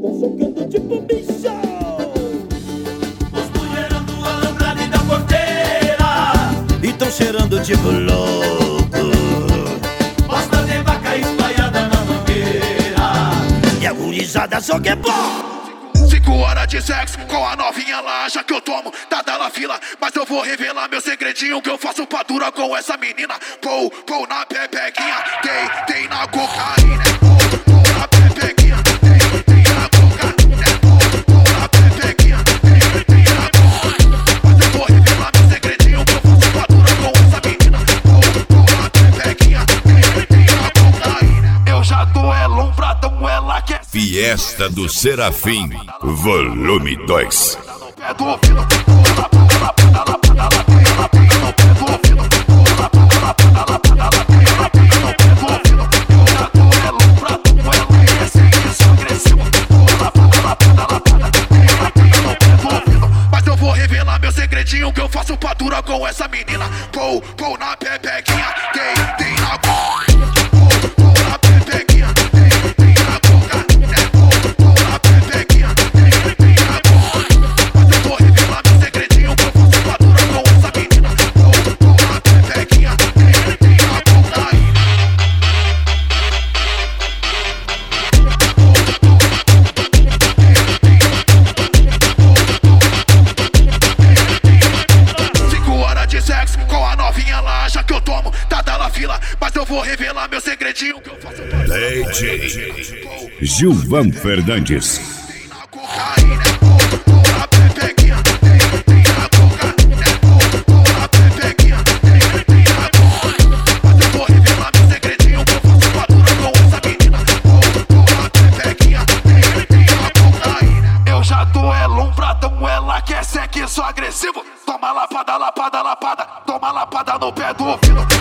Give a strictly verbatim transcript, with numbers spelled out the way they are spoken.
Tá socando tipo bicho. Os mulherão do alambrado e da porteira e tão cheirando tipo louco. Bosta de vaca espalhada na mangueira E a gurizada só quer pó. Cinco horas de sexo com a novinha lá, acha que eu tomo, tá da fila. Mas eu vou revelar meu segredinho que eu faço pra dura com essa menina. Pou, pou na pepequinha, tem, tem na cocaína. Pou, pou na pepequinha, tem, tem na cocaína. Pou, pou na pepequinha, tem, tem na cocaína. Mas eu vou revelar meu segredinho que eu faço pra dura com essa menina. Pou, pou na pepequinha, tem, tem na cocaína. Eu já tô é lombradão, ela quer Fiesta do Serafim, volume dois. Mas eu vou revelar meu segredinho que eu faço pra dura com essa menina. Pou, pou na pepequinha, tem, tem na cocaína. Mas eu vou revelar meu segredinho que eu faço pra D J Gilvan Fernandes. tem na cocaína, pou, pou na pepequinha, tem, tem na cocaína, pou, pou na pepequinha, tem, tem na cocaína. Mas eu vou revelar meu segredinho que eu faço pra dura com essa menina. Pou, pou na pepequinha, tem, tem na cocaína. Eu já tô é lombradão, ela quer sexo agressivo. Toma lapada, lapada, lapada, toma lapada no pé do ouvido.